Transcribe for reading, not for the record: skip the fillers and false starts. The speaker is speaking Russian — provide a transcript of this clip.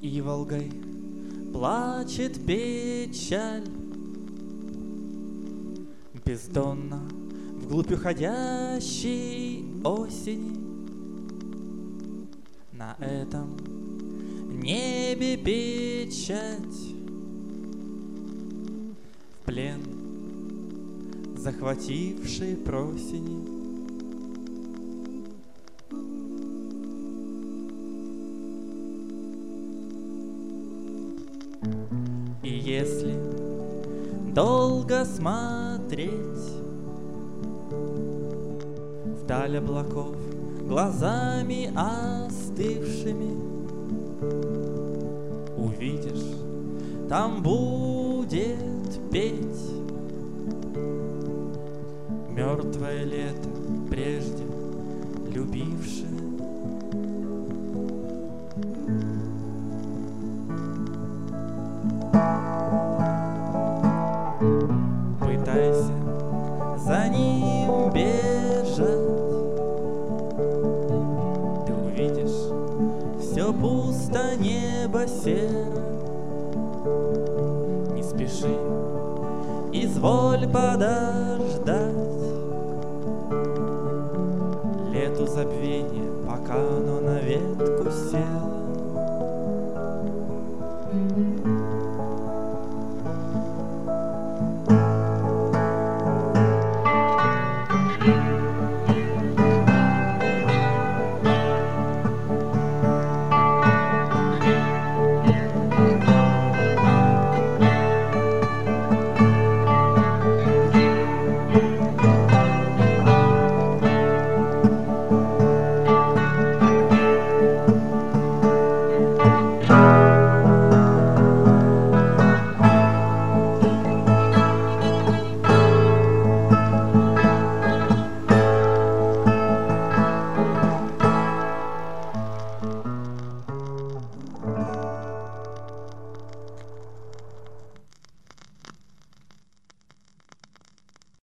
И Волгой плачет печаль, бездонно вглубь уходящей осени. На этом небе печать, в плен захватившей просени. И если долго смотреть вдаль облаков глазами остывшими, увидишь, там будет петь мертвое лето, прежде любившее. Пытайся за ним бежать, ты увидишь, все пусто, небо серо. Не спеши, изволь подождать,